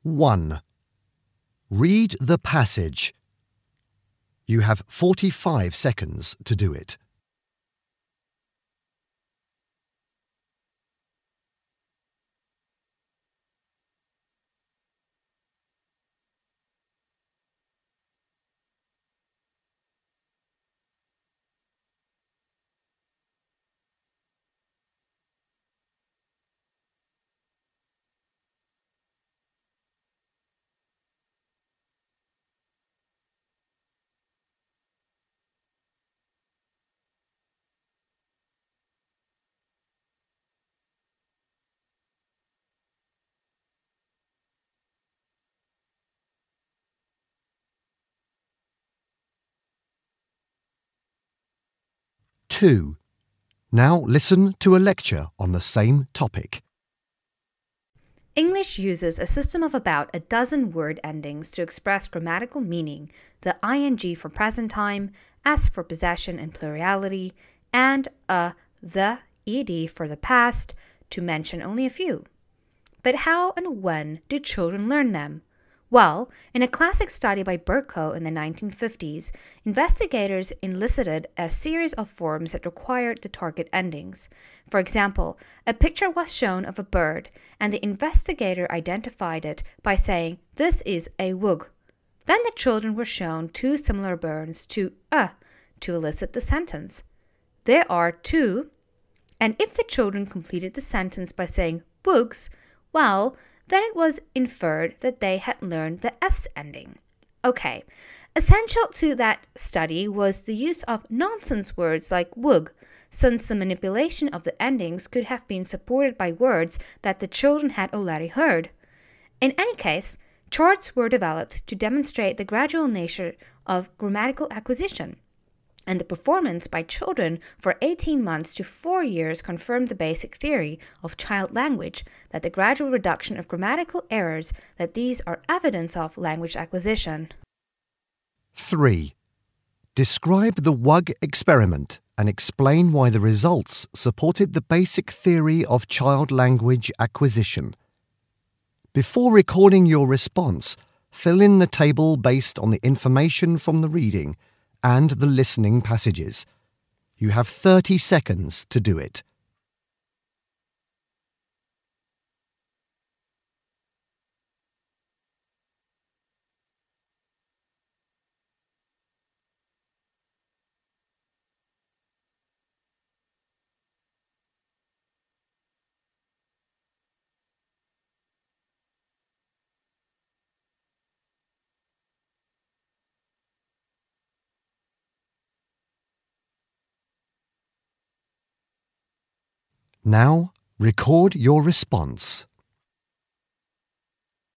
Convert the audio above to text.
1. Read the passage. You have 45 seconds to do it. 2. Now listen to a lecture on the same topic. English uses a system of about a dozen word endings to express grammatical meaning, the ing for present time, s for possession and plurality, and the ed for the past, to mention only a few. But how and when do children learn them? Well, in a classic study by Burko in the 1950s, investigators elicited a series of forms that required the target endings. For example, a picture was shown of a bird, and the investigator identified it by saying, "This is a wug." Then the children were shown two similar birds to elicit the sentence. "There are two," and if the children completed the sentence by saying wugs, well, then it was inferred that they had learned the S ending. Okay, essential to that study was the use of nonsense words like wug, since the manipulation of the endings could have been supported by words that the children had already heard. In any case, charts were developed to demonstrate the gradual nature of grammatical acquisition, and the performance by children for 18 months to 4 years confirmed the basic theory of child language, that the gradual reduction of grammatical errors, that these are evidence of language acquisition. 3. Describe the WUG experiment and explain why the results supported the basic theory of child language acquisition. Before recording your response, fill in the table based on the information from the reading and the listening passages. You have 30 seconds to do it. Now, record your response.